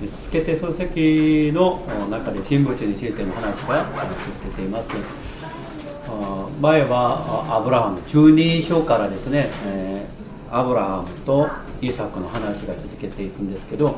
スケテ漱石の中で人物についての話が続けています。前はアブラハム12章からですね、アブラハムとイサクの話が続けていくんですけど、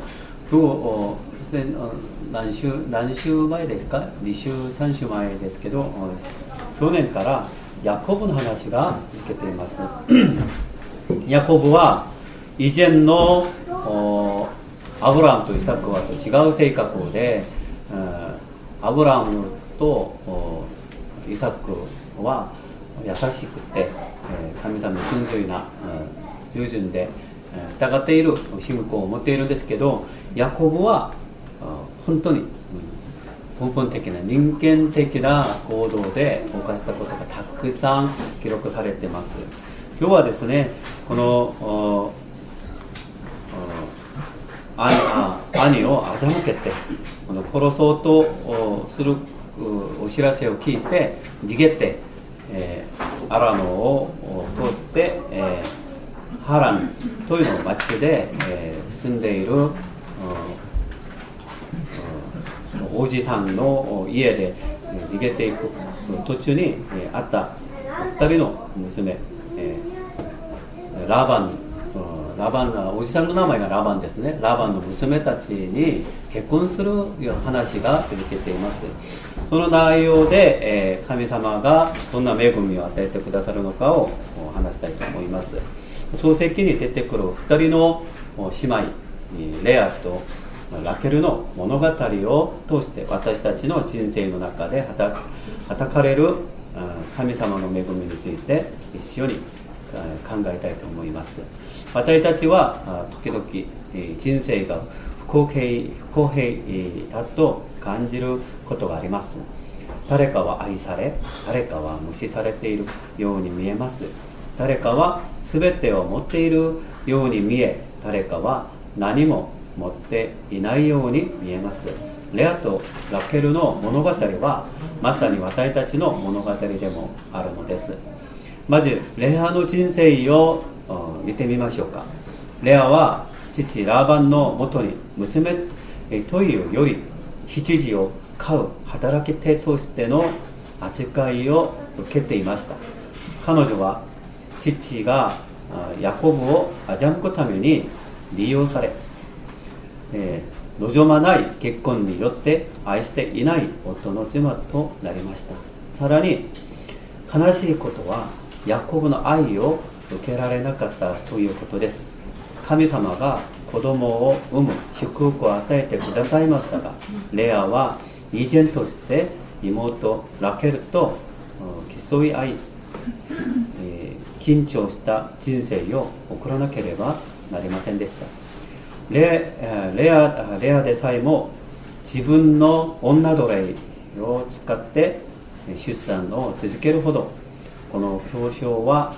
何週前ですか、2週3週前ですけど、去年からヤコブの話が続けています。ヤコブは以前のアブラハムとイサクはと違う性格で、アブラハムとイサクは優しくて神様に純粋な従順で従っている信仰を持っているんですけど、ヤコブは本当に根本的な人間的な行動で犯したことがたくさん記録されています。今日はですね、この兄を欺けて殺そうとするお知らせを聞いて逃げて、アラノを通して、ハランという町で、住んでいるおじさんの家で逃げていく途中に会った2人の娘、ラバン、おじさんの名前がラバンですね。ラバンの娘たちに結婚する話が続けています。その内容で、神様がどんな恵みを与えてくださるのかを話したいと思います。創世記に出てくる2人の姉妹、レアとラケルの物語を通して私たちの人生の中で働かれる神様の恵みについて一緒に考えたいと思います。私たちは時々人生が不公平だと感じることがあります。誰かは愛され、誰かは無視されているように見えます。誰かは全てを持っているように見え、誰かは何も持っていないように見えます。レアとラケルの物語はまさに私たちの物語でもあるのです。まずレアの人生を見てみましょうか。レアは父ラバンのもとに娘というより羊を飼う働き手としての扱いを受けていました。彼女は父がヤコブを欺くために利用され、望まない結婚によって愛していない夫の妻となりました。さらに悲しいことはヤコブの愛を受けられなかったということです。神様が子供を産む祝福を与えてくださいましたが、レアは依然として妹ラケルと競い合い、緊張した人生を送らなければなりませんでした。レアでさえも自分の女奴隷を使って出産を続けるほどこの表彰は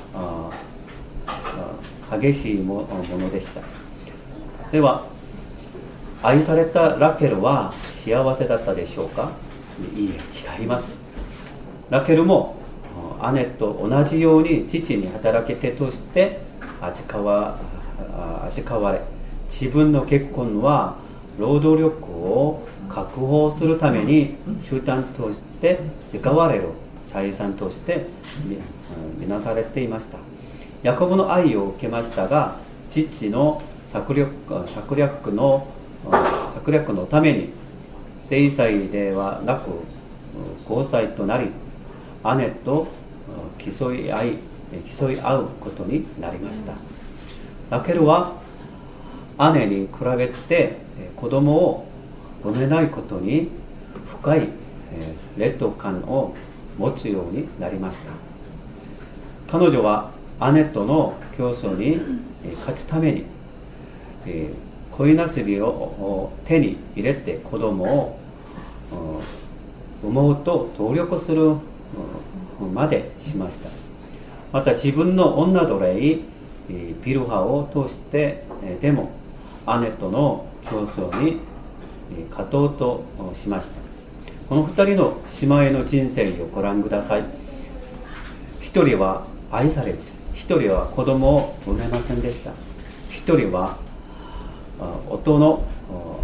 激しいものでした。では愛されたラケルは幸せだったでしょうか。いいえ、違います。ラケルも姉と同じように父に働き手として扱われ、自分の結婚は労働力を確保するために手段として使われる財産として見なされていました。ヤコブの愛を受けましたが、父の策略のために制裁ではなく交際となり、姉と競い合うことになりました。ラケルは姉に比べて子供を産めないことに深い劣等感を持つようになりました。彼女は姉との競争に勝つために恋なすびを手に入れて子供を産もうと努力するまでしました。また自分の女奴隷ビルハを通してでも姉との競争に勝とうとしました。この2人の姉妹の人生をご覧ください。一人は愛されず、一人は子供を産めませんでした。一人は夫の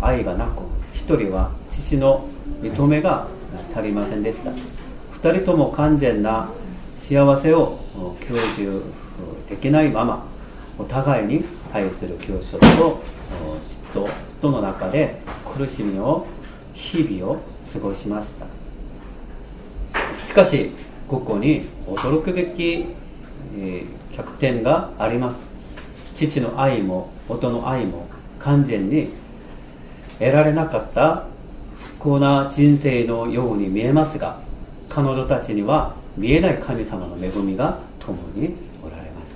愛がなく、一人は父の認めが足りませんでした。二人とも完全な幸せを享受できないまま、お互いに対する競争と嫉妬の中で苦しみを日々を過ごしました。しかしここに驚くべき欠点があります。父の愛も夫の愛も完全に得られなかった不幸な人生のように見えますが、彼女たちには見えない神様の恵みが共におられます。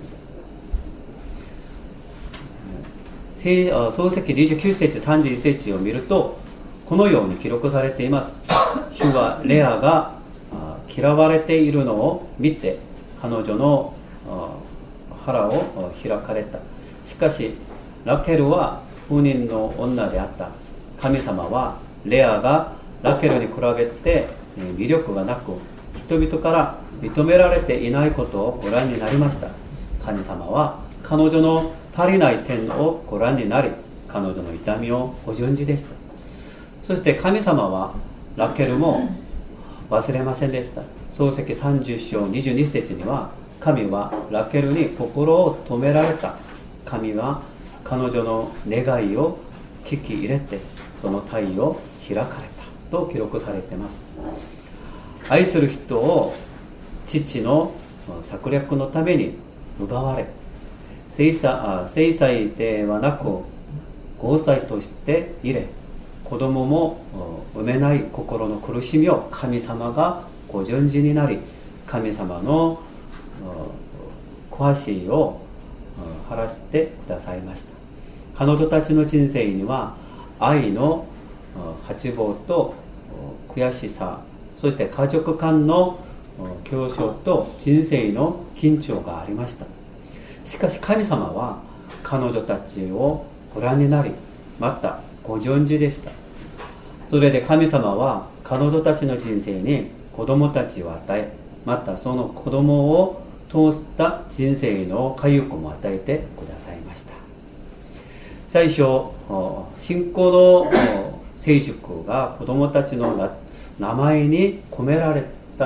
創世記29節31節を見るとこのように記録されています。主はレアが嫌われているのを見て彼女の腹を開かれた。しかしラケルは不妊の女であった。神様はレアがラケルに比べて魅力がなく、人々から認められていないことをご覧になりました。神様は彼女の足りない点をご覧になり、彼女の痛みをご存知でした。そして神様はラケルも忘れませんでした。創世記30章22節には、神はラケルに心を止められた。神は彼女の願いを聞き入れてその体を開かれたと記録されています。愛する人を父の策略のために奪われ、制裁ではなく交際として入れ、子供も産めない心の苦しみを神様がご存知になり、神様の悔しいを晴らしてくださいました。彼女たちの人生には愛の渇望と悔しさ、そして家族間の競争と人生の緊張がありました。しかし神様は彼女たちをご覧になり、またご存知でした。それで神様は彼女たちの人生に子供たちを与え、またその子供を通した人生の回復も与えてくださいました。最初、信仰の成熟が子供たちの名前に込められ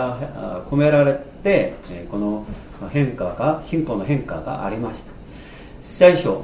て、この信仰の変化がありました。最初、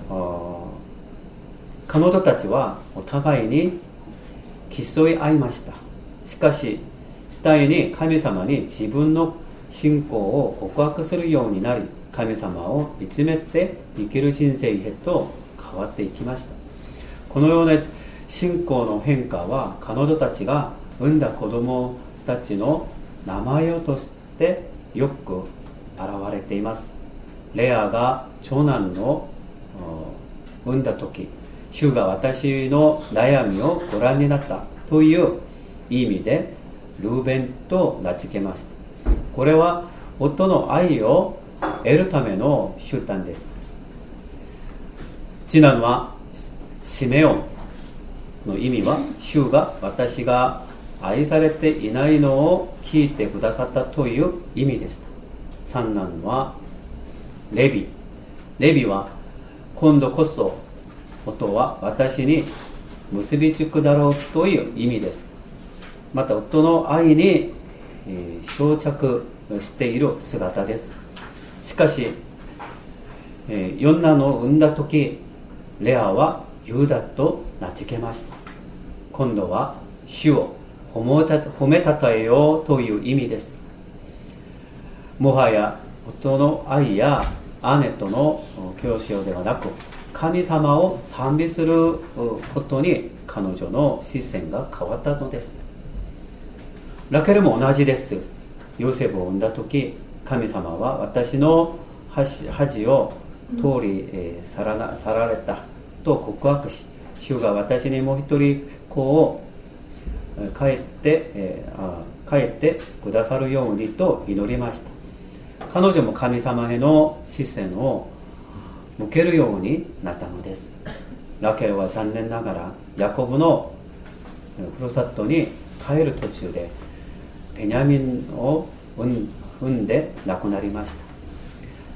彼女たちはお互いに競い合いました。しかし次第に神様に自分の信仰を告白するようになり、神様を見つめて生きる人生へと変わっていきました。このような信仰の変化は彼女たちが産んだ子供たちの名前をとしてよく現れています。レアが長男を産んだ時、主が私の悩みをご覧になったという意味でルーベンと名付けました。これは夫の愛を得るための手段です。次男はシメオンの意味は、主が私が愛されていないのを聞いてくださったという意味でした。三男はレビは、今度こそ夫は私に結びつくだろうという意味です。また夫の愛に執着している姿です。しかし四男を産んだ時、レアはユダと名付けました。今度は主を褒めたたえようという意味です。もはや夫の愛や姉との競争ではなく、神様を賛美することに彼女の視線が変わったのです。ラケルも同じです。ヨセフを産んだ時、神様は私の恥を通り去られたと告白し、主が私にもう一人子を帰ってくださるようにと祈りました。彼女も神様への視線を向けるようになったのです。ラケルは残念ながらヤコブのふるさとに帰る途中でベニヤミンを産んで亡くなりました。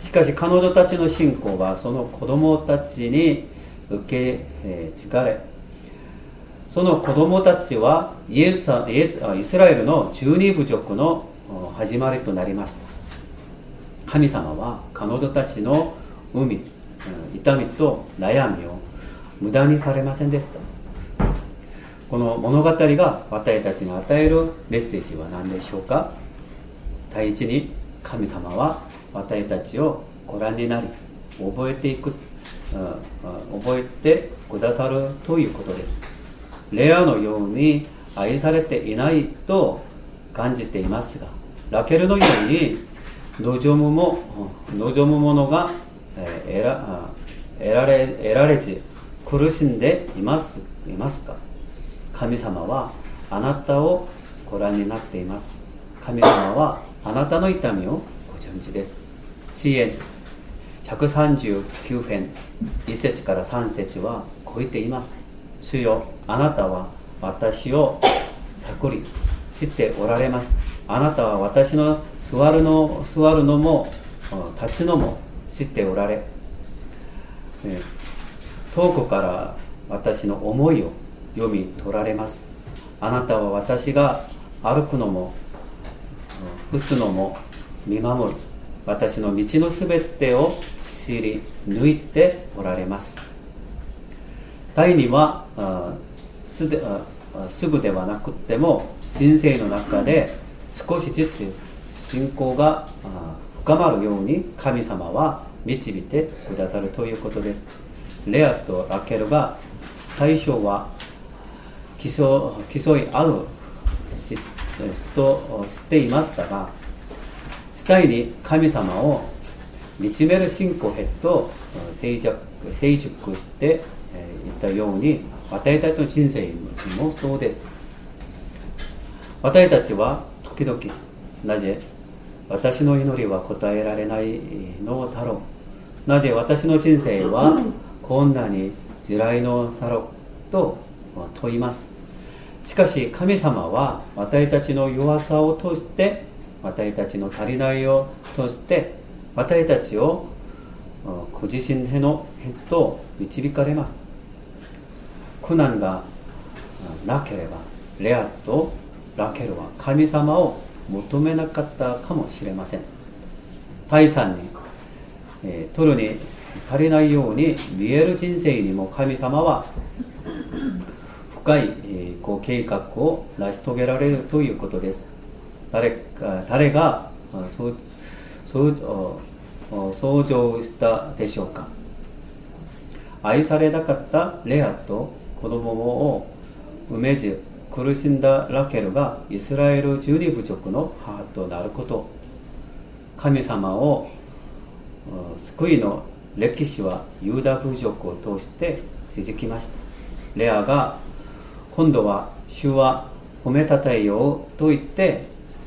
しかし彼女たちの信仰はその子供たちに受け継がれ、 その子供たちはイスラエルの12部族の始まりとなりました。神様は彼女たちの痛みと悩みを無駄にされませんでした。この物語が私たちに与えるメッセージは何でしょうか。第一に、神様は私たちをご覧になり覚えてくださるということです。レアのように愛されていないと感じていますが、ラケルのように望むものが得られず苦しんでいますか。神様はあなたをご覧になっています。神様はあなたの痛みをご存知です。詩編139編1節から3節はこう言っています。主よ、あなたは私を探り知っておられます。あなたは私の座るのも立つのも知っておられ、遠くから私の思いを読み取られます。あなたは私が歩くのも伏すのも見守り、私の道のすべてを知り抜いておられます。第2はすぐではなくても人生の中で少しずつ信仰が深まるように神様は導いてくださるということです。レアとラケルが最初は競い合うとしていましたが、次第に神様を見つめる信仰へと成熟していったように、私たちの人生もそうです。私たちは時々、なぜ私の祈りは答えられないのだろう、なぜ私の人生はこんなに辛いのだろうと問います。しかし神様は私たちの弱さを通して、私たちの足りないを通して、私たちをご自身へと導かれます。苦難がなければレアとラケルは神様を求めなかったかもしれません。第3に、取るに足りないように見える人生にも神様は深い計画を成し遂げられるということです。誰が想像したでしょうか。愛されなかったレアと子供を産めず苦しんだラケルがイスラエル12部族の母となること、神様を救いの歴史はユダ部族を通して続きました。レアが今度は主は褒めたたえようと言って、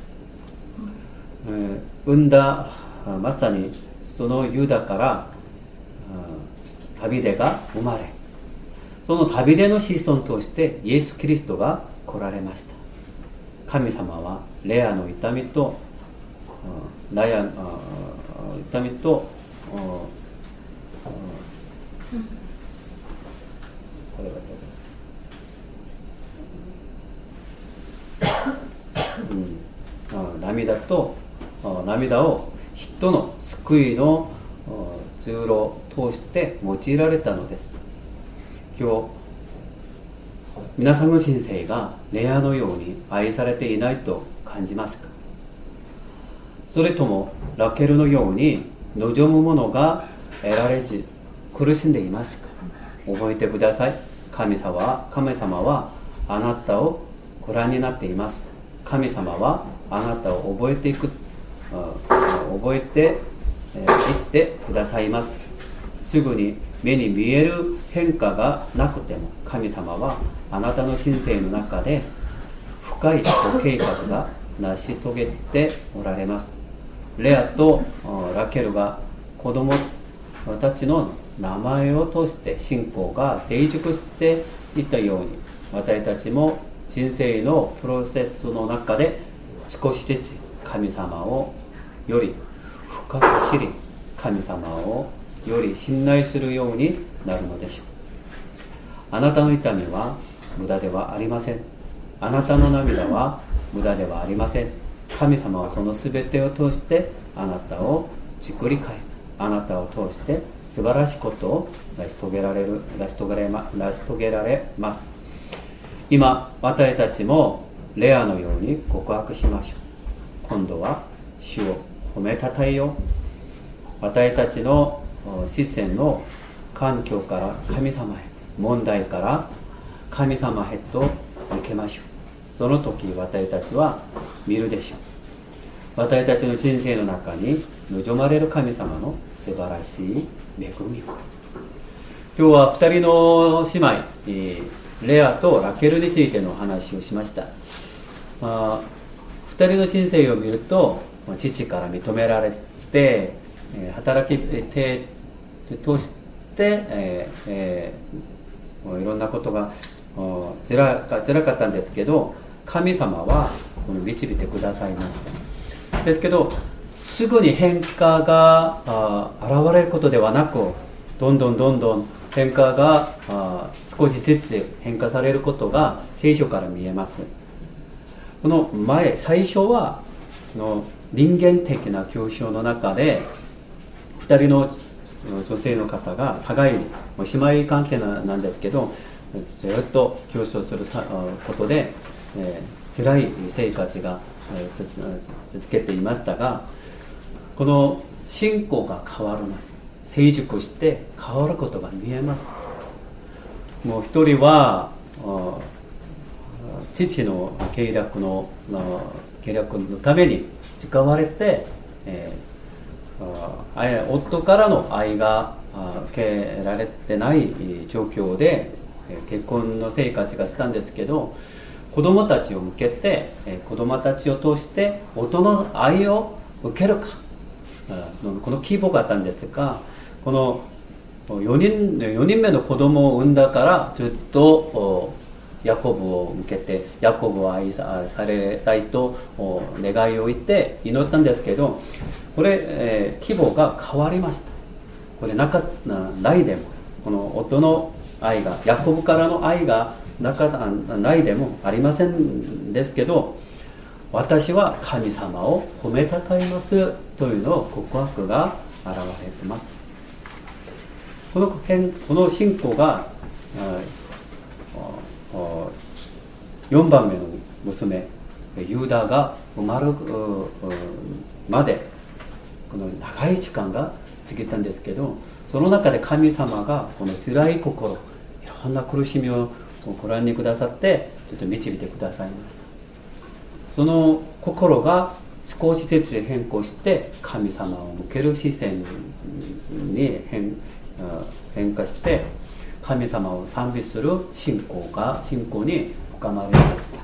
産んだまさにそのユダからダビデが生まれ、そのダビデの子孫としてイエス・キリストが来られました。神様はレアの痛みと涙を人の救いの通路を通して用いられたのです。今日皆さんの人生がレアのように愛されていないと感じますか。それともラケルのように望むものが得られず苦しんでいますか。覚えてください。神様はあなたをご覧になっています。神様はあなたを覚えていってくださいます。すぐに目に見える変化がなくても神様はあなたの人生の中で深いご計画が成し遂げておられます。レアとラケルが子供たちの名前を通して信仰が成熟していったように、私たちも人生のプロセスの中で少しずつ神様をより深く知り、神様をより信頼するようになるのでしょう。あなたの痛みは無駄ではありません。あなたの涙は無駄ではありません。神様はその全てを通してあなたを作り変え、あなたを通して素晴らしいことを成し遂げられます。今私たちもレアのように告白しましょう。今度は主を褒めたたえよう。私たちの視線の環境から神様へ、問題から神様へと向けましょう。その時私たちは見るでしょう。私たちの人生の中に望まれる神様の素晴らしい恵みを。今日は2人の姉妹、レアとラケルについての話をしました。2人の人生を見ると、父から認められて働き手として、いろんなことがつらかったんですけど、神様は導いてくださいました。ですけどすぐに変化が現れることではなく、どんどん変化が少しずつ変化されることが聖書から見えます。この最初は人間的な競争の中で2人の女性の方が互いに姉妹関係なんですけど、ずっと競争することで、辛い生活が続けていましたが、この信仰が変わります。成熟して変わることが見えます。もう一人は父の契約のために使われて、夫からの愛が受けられてない状況で結婚の生活がしたんですけど、子供たちを向けて子供たちを通して夫の愛を受けるか、この希望があったんですが、この4人目の子供を産んだからずっとヤコブを向けてヤコブを愛されたいと願いを言って祈ったんですけど、これ、希望が変わりました。これないでも、この夫の愛が、ヤコブからの愛がないでもありませんですけど、私は神様を褒めたたえますというのを告白が現れています。この信仰が4番目の娘ユダが生まれるまでこの長い時間が過ぎたんですけど、その中で神様がこの辛い心、いろんな苦しみをご覧にくださってちょっと導いてくださいました。その心が少しずつ変更して神様を向ける視線に変化して神様を賛美する信仰に深まりました。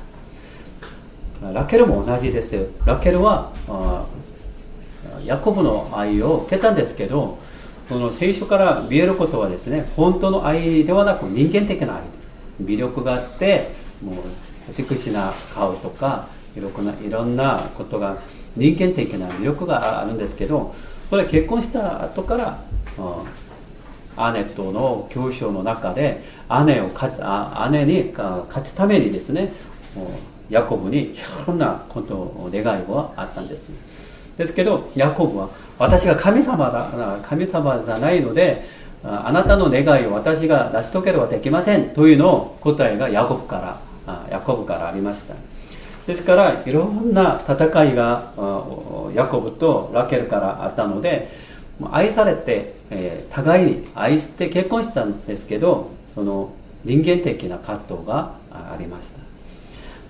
ラケルも同じです。ラケルはヤコブの愛を受けたんですけど、その聖書から見えることはですね、本当の愛ではなく人間的な愛です。魅力があってもう美しな顔とかいろんなことが人間的な魅力があるんですけど、これ結婚した後から姉との競争の中で姉に勝つためにですね、ヤコブにいろんなことを願いはあったんです。ですけどヤコブは私が神様じゃないのであなたの願いを私が成し遂げるはできませんというのを答えがヤコブからありました。ですからいろんな戦いがヤコブとラケルからあったので、愛されて、互いに愛して結婚したんですけど、その人間的な葛藤がありました。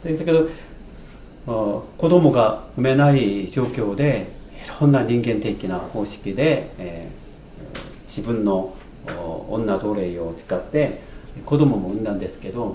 ですけど子供が産めない状況でいろんな人間的な方式で、自分の女奴隷を使って子供も産んだんですけど、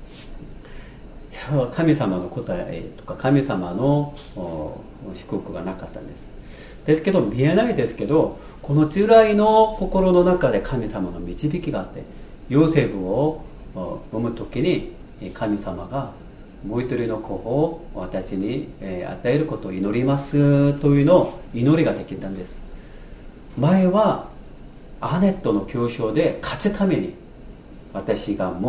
神様の答えとか神様の祝福がなかったんです。ですけど見えないですけど、この辛いの心の中で神様の導きがあって、ヨセフを産む時に神様がもう一人の子を私に与えることを祈りますというのを祈りができたんです。前は姉との競争で勝つために私がもう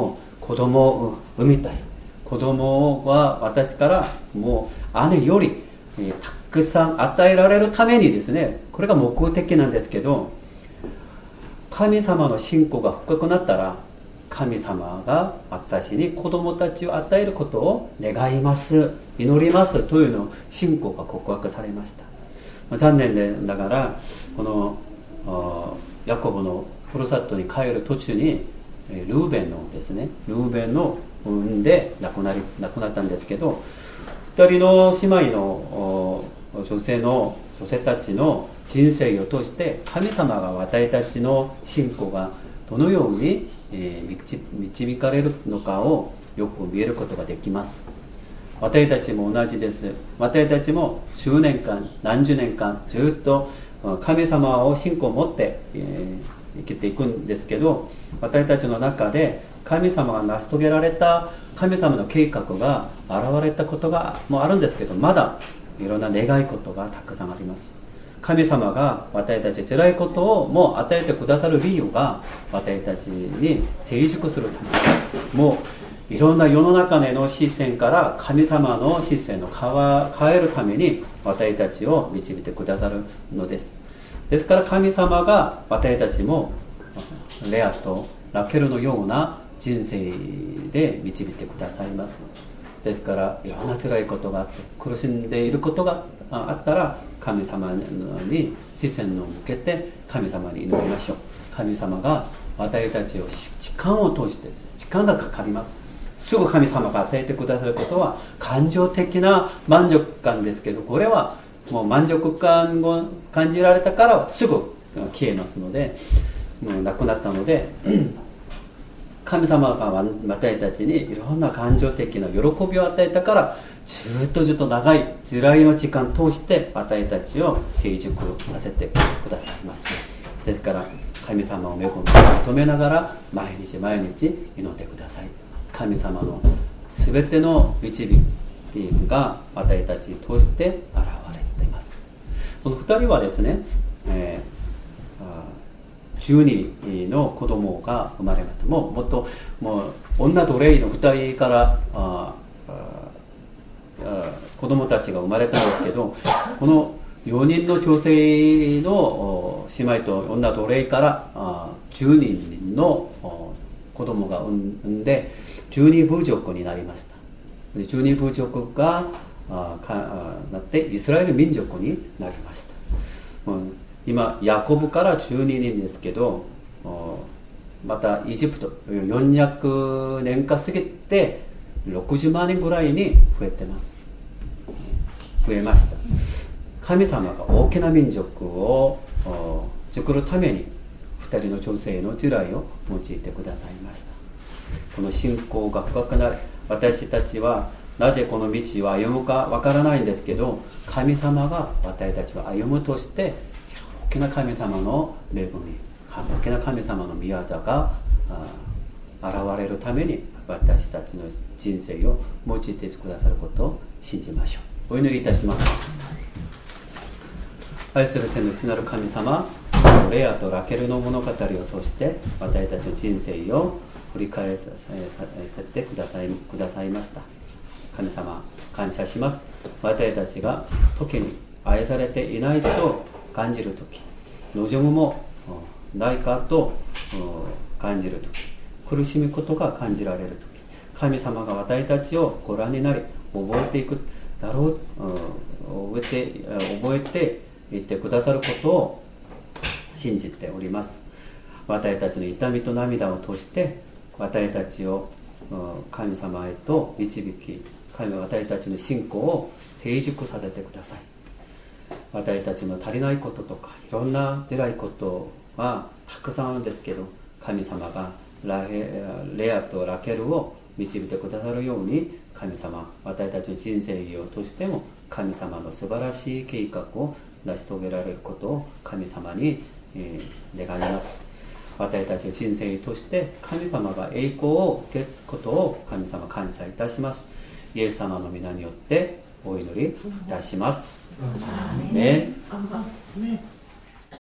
子供を産みたい。子供は私からもう姉よりたくさん与えられるためにですね、これが目的なんですけど、神様の信仰が深くなったら、神様が私に子供たちを与えることを願います、祈りますというのを信仰が告白されました。残念ながらこのヤコブのふるさとに帰る途中にルーベンの産んで亡くなったんですけど、2人の姉妹の女性たちの人生を通して神様が私たちの信仰がどのように導かれるのかをよく見えることができます。私たちも同じです。私たちも10年間何十年間ずっと神様を信仰を持って生きていくんですけど、私たちの中で神様が成し遂げられた神様の計画が現れたことがもあるんですけど、まだいろんな願い事がたくさんあります。神様が私たち辛いことをもう与えてくださる理由が、私たちに成熟するため、もういろんな世の中での視線から神様の視線を変えるために私たちを導いてくださるのです。ですから神様が私たちもレアとラケルのような人生で導いてくださいます。ですからいろんな辛いことがあって苦しんでいることがあったら、神様に視線を向けて神様に祈りましょう。神様が私たちを時間を通して、時間がかかります。すぐ神様が与えてくださることは感情的な満足感ですけど、これはもう満足感を感じられたからすぐ消えますので、もうなくなったので神様が私たちにいろんな感情的な喜びを与えたから、ずっと長い辛いの時間を通して私たちを成熟させてくださいます。ですから神様を恵み求めながら毎日祈ってください。神様の全ての導きが私たちに通して現れています。この2人はですね、12の子供が生まれました。もう女と霊の2人から子供たちが生まれたんですけど、この4人の女性の姉妹と女と霊から12人の子供が産んで12部族になりました。12部族がなってイスラエル民族になりました。今ヤコブから12人ですけど、またエジプト400年か過ぎて60万人ぐらいに増えました。神様が大きな民族を作るために2人の女性の地雷を用いてくださいました。この信仰が深くなり、私たちはなぜこの道を歩むかわからないんですけど、神様が私たちを歩むとして大きな神様の恵み、大きな神様の御業が現れるために私たちの人生を用いてくださることを信じましょう。お祈りいたします。愛する天の父なる神様、レアとラケルの物語を通して私たちの人生を振り返らせてくださいました。神様、感謝します。私たちが時に愛されていないと感じるとき、望むもないかと感じるとき、苦しむことが感じられるとき、神様が私たちをご覧になり覚えていくだろう、覚えていってくださることを信じております。私たちの痛みと涙を通して私たちを神様へと導き、神は私たちの信仰を成熟させてください。私たちの足りないこととかいろんな辛いことはたくさんあるんですけど、神様がレアとラケルを導いてくださるように、神様、私たちの人生を通しても神様の素晴らしい計画を成し遂げられることを神様に願います。私たちの人生として神様が栄光を受けることを神様感謝いたします。イエス様の皆によってお祈りいたします。アーメン。